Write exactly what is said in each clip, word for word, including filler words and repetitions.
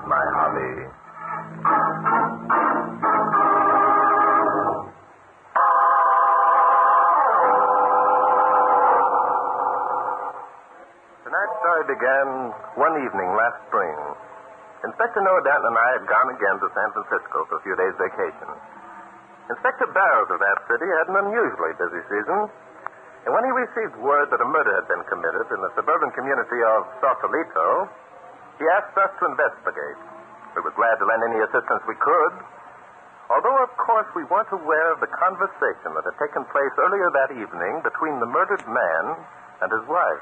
my hobby. Tonight's story began one evening last spring. Inspector Noah Danton and I had gone again to San Francisco for a few days' vacation. Inspector Barrows of that city had an unusually busy season, and when he received word that a murder had been committed in the suburban community of Sausalito, he asked us to investigate. We were glad to lend any assistance we could, although, of course, we weren't aware of the conversation that had taken place earlier that evening between the murdered man and his wife.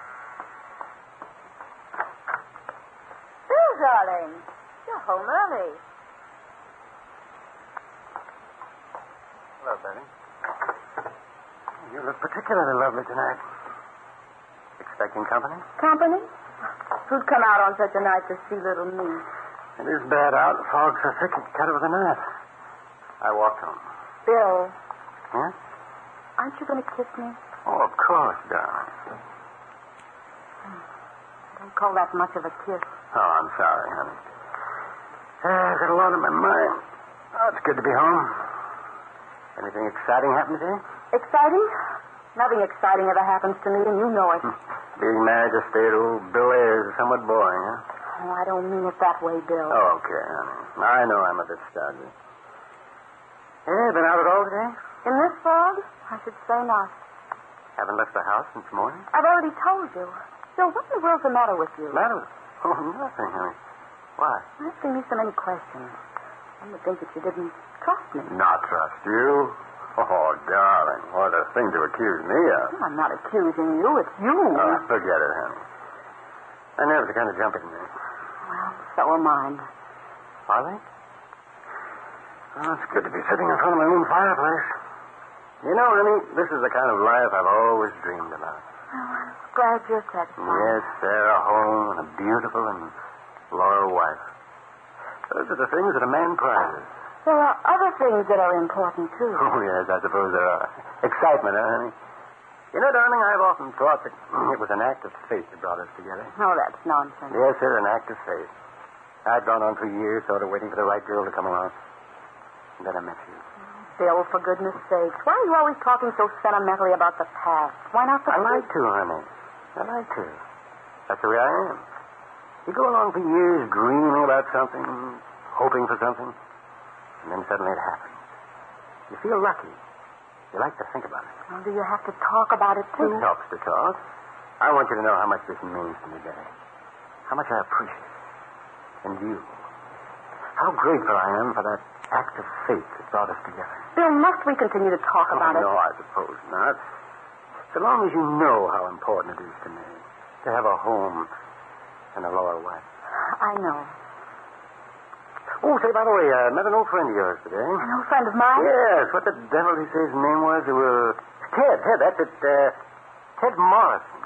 Bill, darling, you're home early. Hello, Betty. You look particularly lovely tonight. Expecting company? Company? Who'd come out on such a night to see little me? It is bad out. Fog's so thick it's cut it with a knife. I walked home. Bill. Huh? Aren't you going to kiss me? Oh, of course, darling. I don't call that much of a kiss. Oh, I'm sorry, honey. Uh, I've got a lot on my mind. Oh, it's good to be home. Anything exciting happened today? Exciting? Nothing exciting ever happens to me, and you know it. Being married to stay at old Bill Ayers is somewhat boring, huh? Oh, I don't mean it that way, Bill. Oh, okay, honey. I know I'm a bit stodgy. Hey, been out at all today? In this fog? I should say not. Haven't left the house since morning? I've already told you. Bill, what in the world's the matter with you? Matter? Oh, nothing, honey. Why? Asking me so many questions. I would think that you didn't trust me. Not trust you? Oh, darling, what a thing to accuse me of. Well, I'm not accusing you. It's you. Oh, forget it, honey. My nerves are kind of jumping me. Well, so are mine. Are they? Oh, it's good to be sitting in front of my own fireplace. You know, honey, this is the kind of life I've always dreamed about. Oh, I'm glad you're satisfied. Yes, Sarah, home and a beautiful and loyal wife. Those are the things that a man prizes. There are other things that are important, too. Oh, yes, I suppose there are. Excitement, huh, honey? You know, darling, I've often thought that it was an act of fate that brought us together. Oh, that's nonsense. Yes, sir, an act of fate. I'd gone on for years, sort of waiting for the right girl to come along. And then I met you. Bill, for goodness sakes, why are you always talking so sentimentally about the past? Why not the I like to, honey. I like to. That's the way I am. You go along for years dreaming about something, hoping for something, and then suddenly it happens. You feel lucky. You like to think about it. Well, do you have to talk about it, too? It helps to talk. I want you to know how much this means to me, Betty. How much I appreciate it. And you. How grateful I am for that act of fate that brought us together. Bill, must we continue to talk oh, about no, it? No, I suppose not. So long as you know how important it is to me to have a home and a loyal wife. I know. Oh, say, by the way, I uh, met an old friend of yours today. An old friend of mine? Yes. What the devil did he say his name was? It was Ted. Ted, that's it. Uh, Ted Morrison.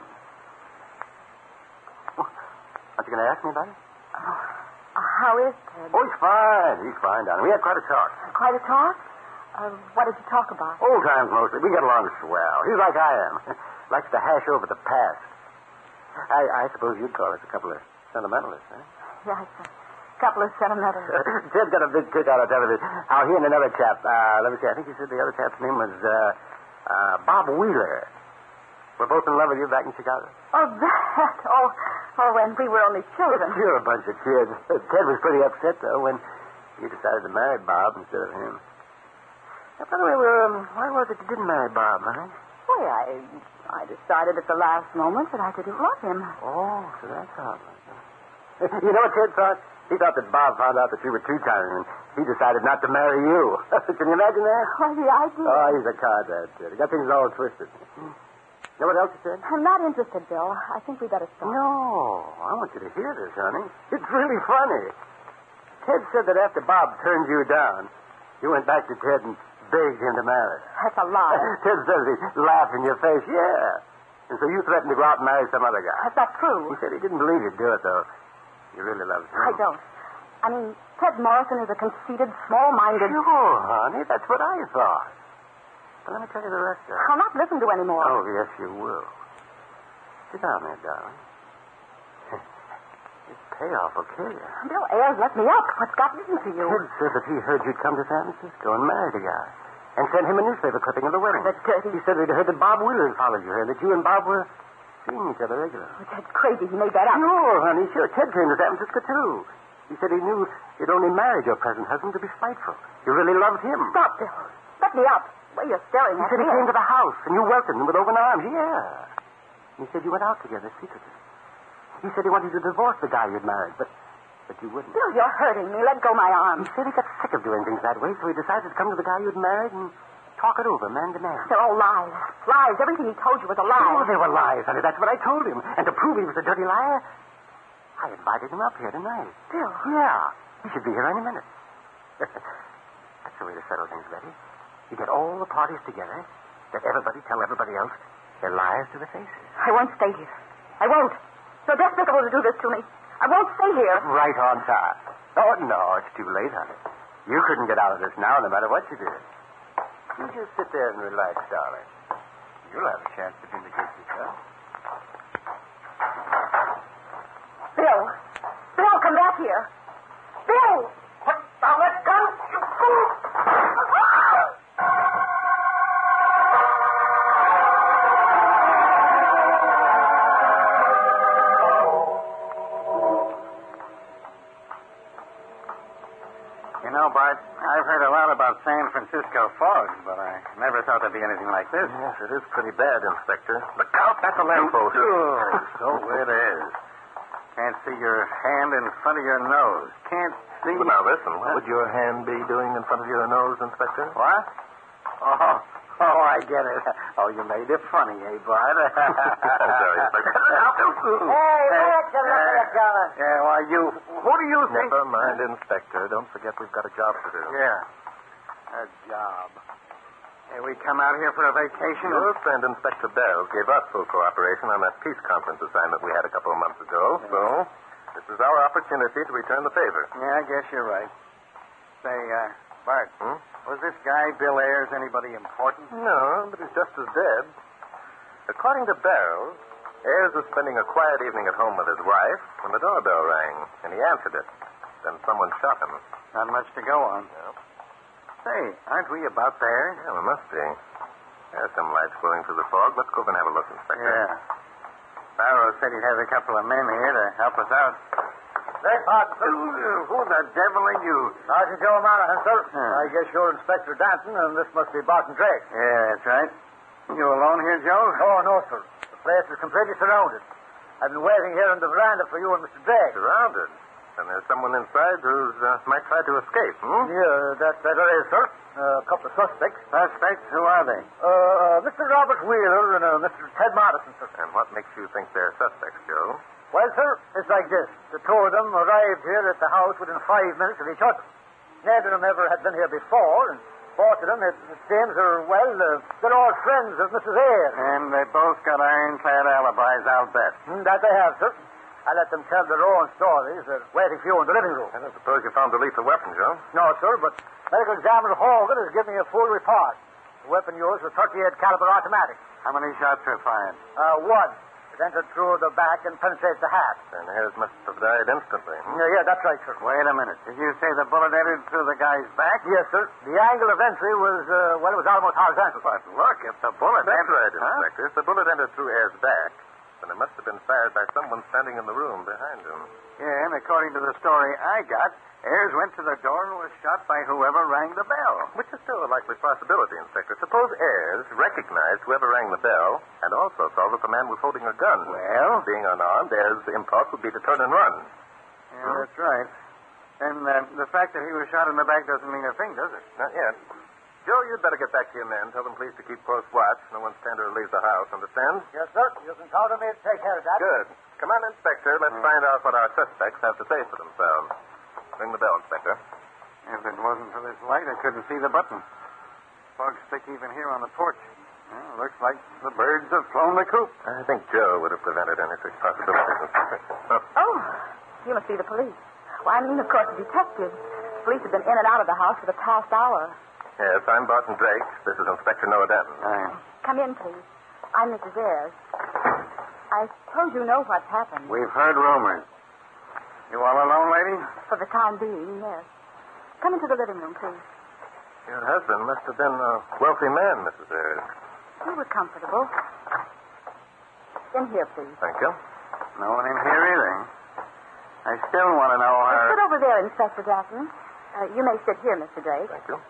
Oh, aren't you going to ask me about it? Oh, uh, how is Ted? Oh, he's fine. He's fine, darling. We had quite a talk. Quite a talk? Uh, what did you talk about? Old times, mostly. We get along swell. He's like I am. Likes to hash over the past. I, I suppose you'd call us a couple of sentimentalists, huh? Yes, sir. A couple of sentimentalists. Ted's got a big kick out of television. How he and another chap, uh, let me see, I think he said the other chap's name was, uh, uh, Bob Wheeler. We're both in love with you back in Chicago. Oh, that. Oh, oh, when we were only children. You're a bunch of kids. Ted was pretty upset, though, when you decided to marry Bob instead of him. Now, by the way, well, um, why was it you didn't marry Bob, huh? Well, I, I decided at the last moment that I didn't love him. Oh, so that's how it was. You know what Ted thought? He thought that Bob found out that you were two-timing, and he decided not to marry you. Can you imagine that? Oh, the idea. Oh, he's a card, that Ted. He got things all twisted. You know what else he said? I'm not interested, Bill. I think we better stop. No, I want you to hear this, honey. It's really funny. Ted said that after Bob turned you down, you went back to Ted and begged him to marry. That's a lie. Ted says he laughed in your face. Yeah. And so you threatened to go out and marry some other guy. That's not true. He said he didn't believe you'd do it, though. You really love him. I don't. I mean, Ted Morrison is a conceited, small-minded... Sure, honey. That's what I thought. But let me tell you the rest of it. I'll not listen to any more. Oh, yes, you will. Sit down there, darling. This payoff will kill you. Bill Ayers let me up. What's gotten into you? Ted said that he heard you'd come to San Francisco and married a guy. And sent him a newspaper clipping of the wedding. That's dirty. He said he'd heard that Bob Wheeler had followed you here, and that you and Bob were seeing each other regularly. Oh, Ted's crazy. He made that up. Sure, honey, sure. Ted came to San Francisco, too. He said he knew you'd only married your present husband to be spiteful. You really loved him. Stop, Bill. Let me up. The way you're staring He at said me. he came to the house, and you welcomed him with open arms. Yeah. He said you went out together secretly. He said he wanted you to divorce the guy you'd married, but but you wouldn't. Bill, you're hurting me. Let go my arm. He said he got sick of doing things that way, so he decided to come to the guy you'd married and talk it over, man to man. They're all lies. Lies. Everything he told you was a lie. Oh, they were lies, honey. That's what I told him. And to prove he was a dirty liar, I invited him up here tonight. Bill. Yeah. He should be here any minute. That's the way to settle things, Betty. You get all the parties together, let everybody tell everybody else their lies to the faces. I won't stay here. I won't. You're despicable to do this to me. I won't stay here. Right on time. Oh, no, it's too late, honey. You couldn't get out of this now, no matter what you did. You just sit there and relax, darling. You'll have a chance to vindicate yourself. Bill. Bill, come back here. Bill! Put down that gun, you fool! You know, Bart, I've heard a lot about San Francisco fogs, but I never thought there'd be anything like this. Yes, it is pretty bad, Inspector. Look out, that's a lamppost. Oh, so it is. Can't see your hand in front of your nose. Can't see... Well, now, listen. What would your hand be doing in front of your nose, Inspector? What? Oh, oh, I get it. Oh, you made it funny, eh, Bart? I'm sorry, Inspector. Hey, where'd you look at it, Dollar? Yeah, why, you... Who do you think... Never mind, Inspector. Don't forget we've got a job to do. Yeah, a job. Hey, we come out here for a vacation? Your friend Inspector Bell gave us full cooperation on that peace conference assignment we had a couple of months ago, so this is our opportunity to return the favor. Yeah, I guess you're right. Say, uh, Bart, Hmm? was this guy, Bill Ayers, anybody important? No, but he's just as dead. According to Bell, Ayers was spending a quiet evening at home with his wife when the doorbell rang, and he answered it. Then someone shot him. Not much to go on. Yeah. Say, aren't we about there? Yeah, we must be. There's some lights glowing through the fog. Let's go over and have a look, Inspector. Yeah. Barrow said he'd have a couple of men here to help us out. Say, Pardon, sir. Who the devil are you? Sergeant Joe Monahan, sir. Hmm. I guess you're Inspector Danton, and this must be Barton Drake. Yeah, that's right. You alone here, Joe? Oh, no, sir. The place is completely surrounded. I've been waiting here on the veranda for you and Mister Drake. Surrounded. And there's someone inside who uh, might try to escape, hmm? Yeah, that, that there is, sir. Uh, a couple of suspects. Suspects? Who are they? Uh, uh, Mister Robert Wheeler and uh, Mister Ted Madison, sir. And what makes you think they're suspects, Joe? Well, sir, it's like this. The two of them arrived here at the house within five minutes of each other. Neither of them ever had been here before, and both of them, it, it seems, are, well, uh, they're all friends of Missus Ayers. And they both got ironclad alibis, I'll bet. Mm, that they have, sir. I let them tell their own stories. They're waiting for you in the living room. I don't suppose you found the lethal weapon, Joe? No, sir, but medical examiner Hogan has given me a full report. The weapon used was thirty-eight caliber automatic. How many shots were fired? Uh, one. It entered through the back and penetrated the hat. And Ayers must have died instantly. Hmm? Yeah, yeah, that's right, sir. Wait a minute. Did you say the bullet entered through the guy's back? Yes, sir. The angle of entry was, uh, well, it was almost horizontal. But look, if the bullet That's entered... right, Inspector. If the bullet entered through Ayers' back, then it must have been fired by someone standing in the room behind him. Yeah, and according to the story I got, Ayers went to the door and was shot by whoever rang the bell. Which is still a likely possibility, Inspector. Suppose Ayers recognized whoever rang the bell and also saw that the man was holding a gun. Well? Being unarmed, Ayers' impulse would be to turn and run. Yeah, that's right. And uh, the fact that he was shot in the back doesn't mean a thing, does it? Not yet. Joe, you'd better get back to your men. Tell them, please, to keep close watch. No one stand or leave the house. Understand? Yes, sir. You can count on me to take care of that. Good. Come on, Inspector. Let's Hmm. find out what our suspects have to say for themselves. Ring the bell, Inspector. If it wasn't for this light, I couldn't see the button. Fog's thick even here on the porch. Well, looks like the birds have flown the coop. I think Joe would have prevented any such possibilities, Inspector. Oh. Oh, you must be the police. Well, I mean, of course, the detectives. Police have been in and out of the house for the past hour. Yes, I'm Barton Drake. This is Inspector Noah Danton. Aye. Come in, please. I'm Missus Ayers. I suppose you know what's happened. We've heard rumors. You all alone, lady? For the time being, yes. Come into the living room, please. Your husband must have been a wealthy man, Missus Ayers. You were comfortable. In here, please. Thank you. No one in here either. I still want to know Uh, her... sit over there, Inspector Datton. Uh, you may sit here, Mister Drake. Thank you.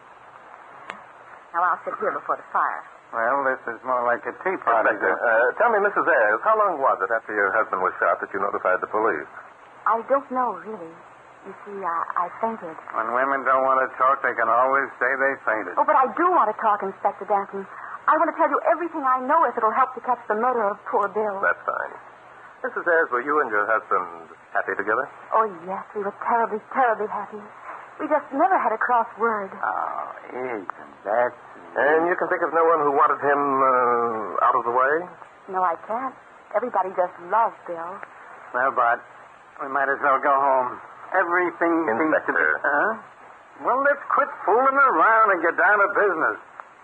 Now, I'll sit here before the fire. Well, this is more like a tea party. Inspector, uh, tell me, Missus Ayers, how long was it after your husband was shot that you notified the police? I don't know, really. You see, I, I fainted. When women don't want to talk, they can always say they fainted. Oh, but I do want to talk, Inspector Danton. I want to tell you everything I know if it'll help to catch the murderer of poor Bill. That's fine. Missus Ayers, were you and your husband happy together? Oh, yes, we were terribly, terribly happy. We just never had a cross word. Oh, isn't that... And you can think of no one who wanted him uh, out of the way? No, I can't. Everybody just loves Bill. Well, Bart, we might as well go home. Everything seems to be... Inspector. Huh? Well, let's quit fooling around and get down to business.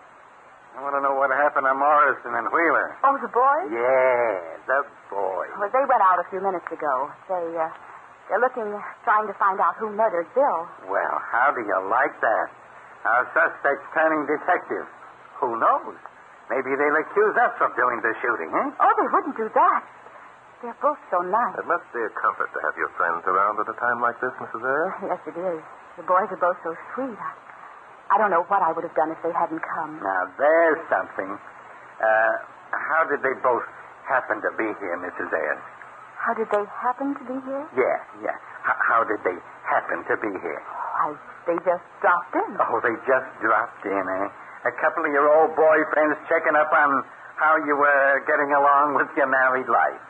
I want to know what happened to Morrison and Wheeler. Oh, the boy? Yeah, the boy. Well, they went out a few minutes ago. They, uh, they're looking, trying to find out who murdered Bill. Well, how do you like that? Our suspect's turning detective. Who knows? Maybe they'll accuse us of doing the shooting, eh? Oh, they wouldn't do that. They're both so nice. It must be a comfort to have your friends around at a time like this, Missus Ayers. Yes, it is. The boys are both so sweet. I, I don't know what I would have done if they hadn't come. Now, there's something. Uh, how did they both happen to be here, Missus Ayers? How did they happen to be here? Yeah, yeah. H- how did they happen to be here? Why, they just dropped in. Oh, they just dropped in, eh? A couple of your old boyfriends checking up on how you were getting along with your married life.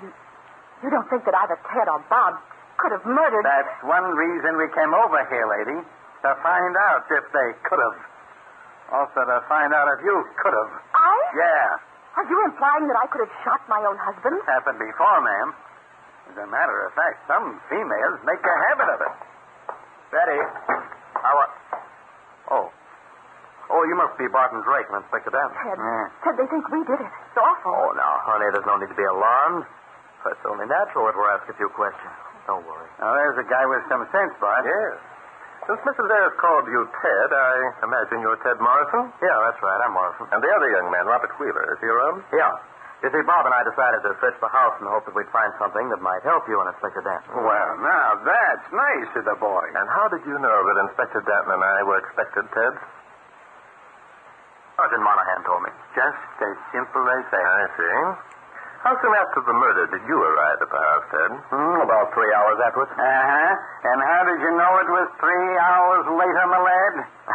You don't think that either Ted or Bob could have murdered... That's one reason we came over here, lady. To find out if they could have. Also to find out if you could have. I? Yeah. Are you implying that I could have shot my own husband? Happened before, ma'am. As a matter of fact, some females make a habit of it. Betty. How are... Oh. Oh, you must be Barton Drake and Inspector Danton. Ted, Yeah. Ted, they think we did it. It's awful. Oh, now, honey, there's no need to be alarmed. It's only natural that we're asked a few questions. Don't worry. Now, there's a guy with some sense, Bart. Yes. Since Missus Ayers called you Ted, I imagine you're Ted Morrison? Yeah, that's right. I'm Morrison. And the other young man, Robert Wheeler, is he around? Yeah. You see, Bob and I decided to search the house in the hope that we'd find something that might help you and Inspector Danton. Well, now, that's nice of the boy. And how did you know that Inspector Danton and I were expected, Ted? Sergeant Monahan told me. Just as simple as that. I see. How soon after the murder did you arrive at the house, Ted? Hmm, about three hours afterwards. Uh-huh. And how did you know it was three hours later, my lad?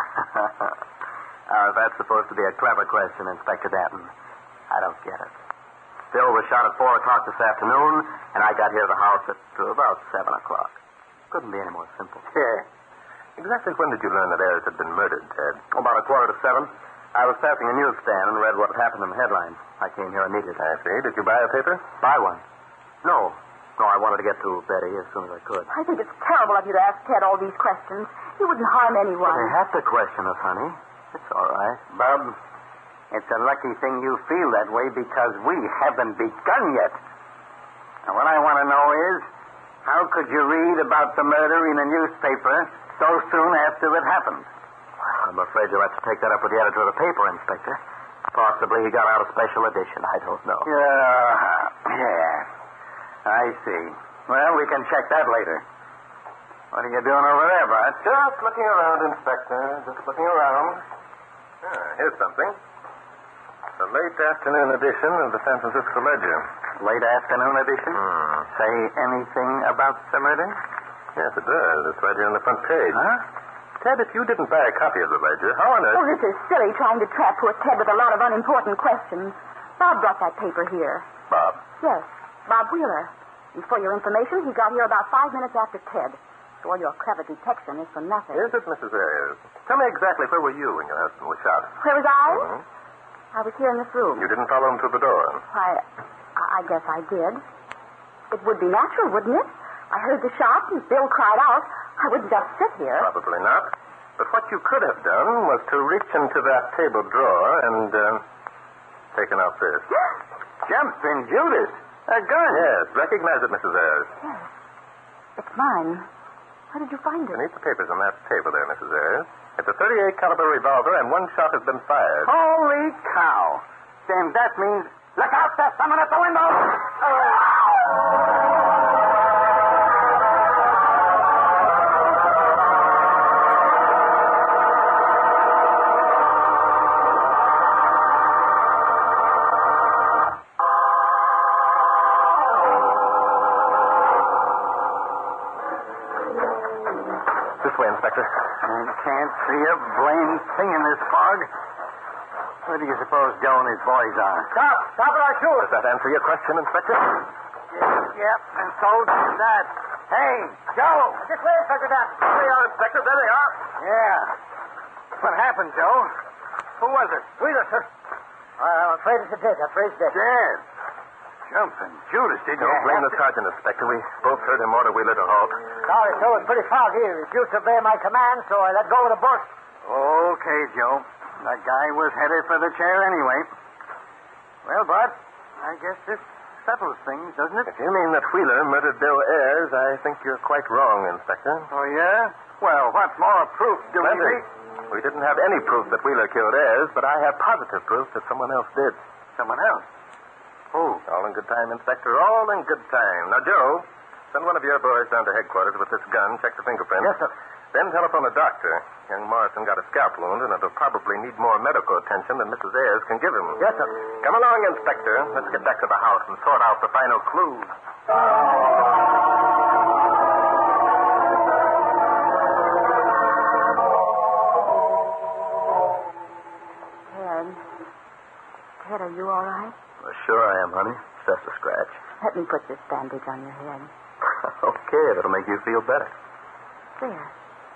uh, that's supposed to be a clever question, Inspector Danton. I don't get it. Bill was shot at four o'clock this afternoon, and I got here to the house at uh, about seven o'clock. Couldn't be any more simple. Yeah. Exactly when did you learn that Ayers had been murdered, Ted? About a quarter to seven. I was passing a newsstand and read what had happened in the headlines. I came here immediately. I see. Did you buy a paper? Buy one? No. No, I wanted to get to Betty as soon as I could. I think it's terrible of you to ask Ted all these questions. He wouldn't harm anyone. Well, they have to question us, honey. It's all right. Bub, it's a lucky thing you feel that way because we haven't begun yet. Now, what I want to know is, how could you read about the murder in a newspaper so soon after it happened? I'm afraid you'll have to take that up with the editor of the paper, Inspector. Possibly he got out a special edition. I don't know. Yeah, yeah. I see. Well, we can check that later. What are you doing over there, Bart? Just looking around, Inspector. Just looking around. Ah, here's something. The late afternoon edition of the San Francisco Ledger. Late afternoon edition? Hmm. Say anything about the murder? Yes, it does. It's right here on the front page. Huh? Ted, if you didn't buy a copy of the Ledger, how on Oh, earth... this is silly trying to trap poor Ted with a lot of unimportant questions. Bob brought that paper here. Bob. Yes, Bob Wheeler. And for your information, he got here about five minutes after Ted. So all your clever detection is for nothing. Is it, Missus Ayers? Tell me exactly where were you when your husband was shot? Where was I? Hmm? I was here in this room. You didn't follow him to the door. I, I guess I did. It would be natural, wouldn't it? I heard the shot and Bill cried out. I wouldn't just sit here. Probably not. But what you could have done was to reach into that table drawer and uh, taken out this. Jumping Judas. A gun. Yes, recognize it, Missus Ayers. Yes. It's mine. Where did you find it? Beneath the papers on that table there, Missus Ayers. It's a thirty-eight caliber revolver, and one shot has been fired. Holy cow. Then that means... Look out, there's someone at the window. This way, Inspector. I can't see a blamed thing in this fog. Where do you suppose Joe and his boys are? Stop! Stop or I shoot! Does that answer your question, Inspector? Yep, yep, and so does that. Hey, Joe! This way, Inspector Danton. There they are, Inspector. There they are. Yeah. What happened, Joe? Who was it? Wheeler, sir. I'm afraid it's a dead. I'm afraid it's dead. Dead. Jumping Judas, did you? Don't blame the sergeant, Inspector. We both heard him order Wheeler to halt. Sorry, sir. It was pretty foggy. He refused to obey my command, so I let go of the bush. Okay, Joe. That guy was headed for the chair anyway. Well, Bart, I guess this settles things, doesn't it? If you mean that Wheeler murdered Bill Ayers, I think you're quite wrong, Inspector. Oh, yeah? Well, what more proof do we Plenty. need? We didn't have any proof that Wheeler killed Ayers, but I have positive proof that someone else did. Someone else? Who? All in good time, Inspector. All in good time. Now, Joe, send one of your boys down to headquarters with this gun, check the fingerprints. Yes, sir. Then telephone a doctor. Young Morrison got a scalp wound, and it'll probably need more medical attention than Missus Ayers can give him. Yes, sir. Come along, Inspector. Let's get back to the house and sort out the final clues. Ted. Ted, are you all right? Well, sure I am, honey. It's just a scratch. Let me put this bandage on your head. Okay, that'll make you feel better. There.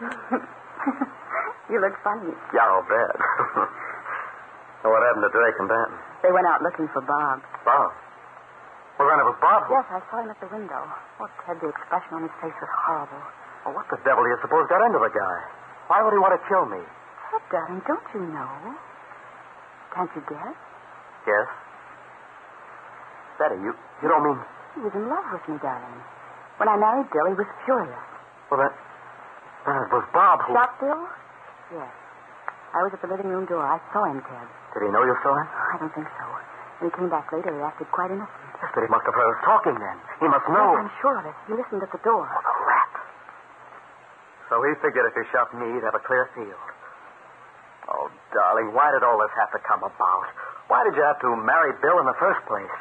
You look funny. Yeah, I'll bet. Well, what happened to Drake and Danton? They went out looking for Bob. Bob? Well, then it was Bob. Yes, I saw him at the window. Oh, Ted, the expression on his face was horrible. Well, what the devil do you suppose got into the guy? Why would he want to kill me? Ted, darling, don't you know? Can't you guess? Yes. Betty, you, you don't mean... He was in love with me, darling. When I married Bill, he was furious. Well, that... That was Bob who... Shot Bill? Yes. I was at the living room door. I saw him, Ted. Did he know you saw him? I don't think so. When he came back later, he acted quite innocent. Yes, but he must have heard us talking then. He must know. Yes, I'm sure of it. He listened at the door. Oh, the rat. So he figured if he shot me, he'd have a clear field. Oh, darling, why did all this have to come about? Why did you have to marry Bill in the first place?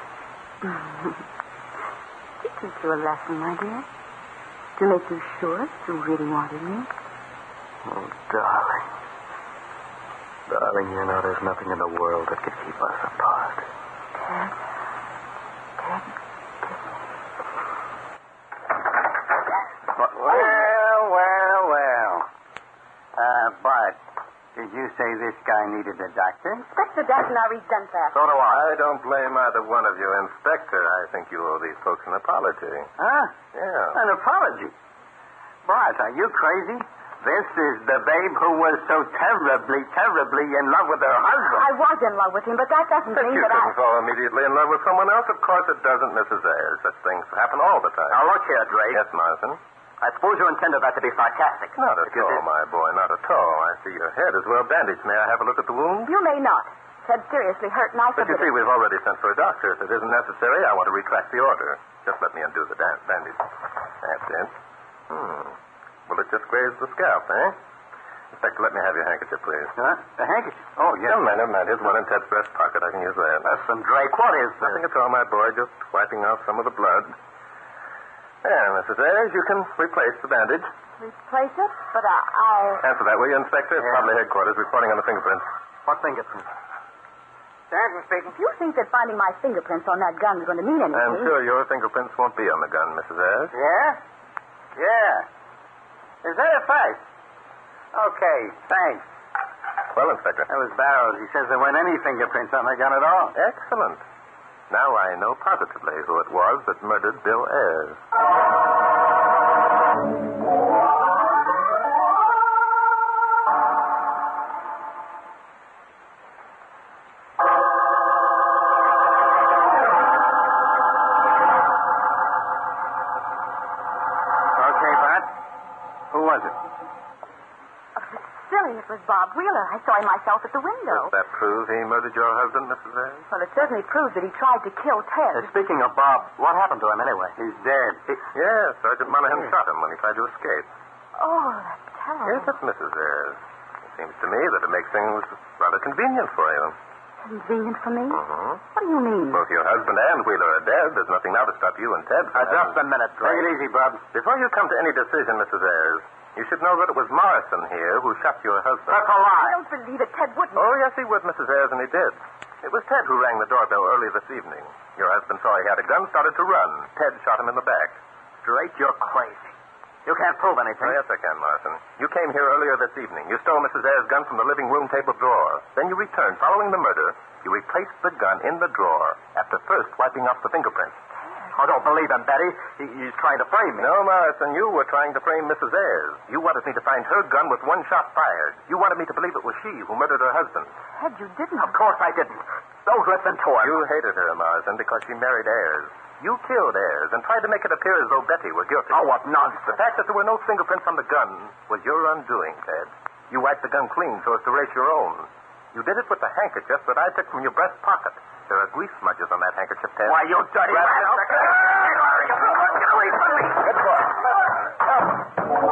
He teach you a lesson, my dear. To make you sure you really wanted me. Oh, darling. Darling, you know there's nothing in the world that could keep us apart. Ted. Ted, kiss me. Well, well, well. Uh, Bart, did you say this guy needed a doctor? Inspector Danton, I resent that. So do I. I don't blame either one of you, Inspector. I think you owe these folks an apology. Huh? Yeah. An apology? Bart, are you crazy? This is the babe who was so terribly, terribly in love with her husband. I was in love with him, but that doesn't But mean you that couldn't I... fall immediately in love with someone else. Of course it doesn't, Missus Ayers. Such things happen all the time. Now, look here, Drake. Yes, Morrison? I suppose you intended that to be sarcastic. Not at Because all, it- my boy, not at all. I see your head is well bandaged. May I have a look at the wound? You may not. Ted's seriously hurt, and I But you forbid see, it. we've already sent for a doctor. If it isn't necessary, I want to retract the order. Just let me undo the dan- bandage. That's it. Hmm. Well, it just grazed the scalp, eh? Inspector, let me have your handkerchief, please. Huh? The handkerchief? Oh, yes. Never mind, never mind. Here's one in Ted's breast pocket. I can use that. Listen, Drake, what is this? Nothing at all, my boy. Just wiping off some of the blood. There, Missus Ayers, you can replace the bandage. Replace it? But I... I... Answer that, will you, Inspector? It's Yeah. probably headquarters reporting on the fingerprints. What fingerprint? Danton speaking. If you think that finding my fingerprints on that gun is going to mean anything... I'm sure your fingerprints won't be on the gun, Missus Ayers. Yeah? Yeah. Is that a fact? Okay, thanks. Well, Inspector. That was Barrows. He says there weren't any fingerprints on the gun at all. Excellent. Now I know positively who it was that murdered Bill Ayers. Oh, it's silly. It was Bob Wheeler. I saw him myself at the window. Does that prove he murdered your husband, Missus Ayres? Well, it certainly proves that he tried to kill Ted. Uh, speaking of Bob, what happened to him anyway? He's dead. He, yes, Sergeant Monahan shot him when he tried to escape. Oh, that's terrible. Yes, that's Missus Ayres. It seems to me that it makes things rather convenient for you. Convenient for me? Mm-hmm. What do you mean? Both your husband and Wheeler are dead. There's nothing now to stop you and Ted from Uh, just a having- minute, Take it easy, Bob. Before you come to any decision, Missus Ayres, you should know that it was Morrison here who shot your husband. That's a I lie. don't believe it. Ted wouldn't. Oh, yes, he would, Missus Ayres, and he did. It was Ted who rang the doorbell early this evening. Your husband saw he had a gun, started to run. Ted shot him in the back. Straight, you're crazy. You can't prove anything. Oh, yes, I can, Morrison. You came here earlier this evening. You stole Missus Ayres' gun from the living room table drawer. Then you returned. Following the murder, you replaced the gun in the drawer after first wiping off the fingerprints. I don't believe him, Betty. He, he's trying to frame me. No, Morrison, you were trying to frame Missus Ayres. You wanted me to find her gun with one shot fired. You wanted me to believe it was she who murdered her husband. Ted, you didn't. Of course I didn't. Don't listen to him. You hated her, Morrison, because she married Ayres. You killed Ayres and tried to make it appear as though Betty were guilty. Oh, what nonsense. The fact that there were no fingerprints on the gun was your undoing, Ted. You wiped the gun clean so as to erase your own. You did it with the handkerchief that I took from your breast pocket. There are grease smudges on that handkerchief, Ted. Why, you dirty Grab rat. it, Get away from me. Good boy.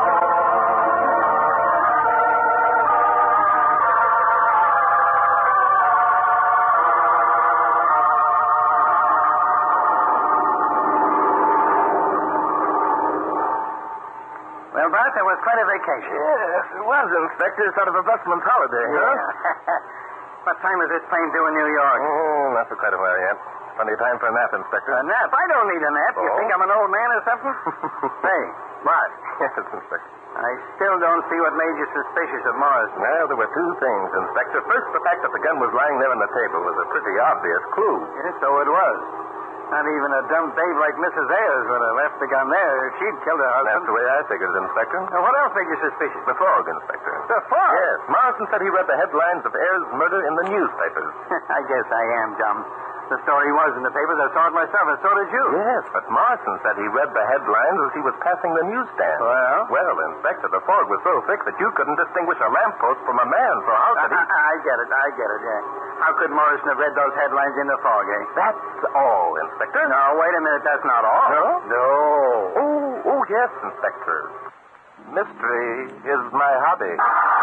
Well, Bart, that was quite a vacation. Yes, it was, Inspector. Sort of a busman's holiday, huh? What time is this plane due in New York? Oh, not for quite a while yet. Plenty of time for a nap, Inspector. A nap? I don't need a nap. You Oh? think I'm an old man or something? Hey, Bart, Yes, Inspector. I still don't see what made you suspicious of Morris. Well, there were two things, Inspector. First, the fact that the gun was lying there on the table was a pretty obvious clue. Yes, so it was. Not even a dumb babe like Missus Ayres would have left the gun there if she'd killed her That's husband. the way I figured it, Inspector. Now, what else made you suspicious? The fog, Inspector. The fog? Yes, Morrison said he read the headlines of Ayres' murder in the newspapers. I guess I am dumb. The story was in the papers. I saw it myself, and so did you. Yes, but Morrison said he read the headlines as he was passing the newsstand. Well? Well, Inspector, the fog was so thick that you couldn't distinguish a lamppost from a man, so how could he... I, I get it. I get it, yeah. How could Morrison have read those headlines in the fog, eh? That's all, Inspector. No, wait a minute. That's not all. No? No. Oh, oh, yes, Inspector. Mystery is my hobby.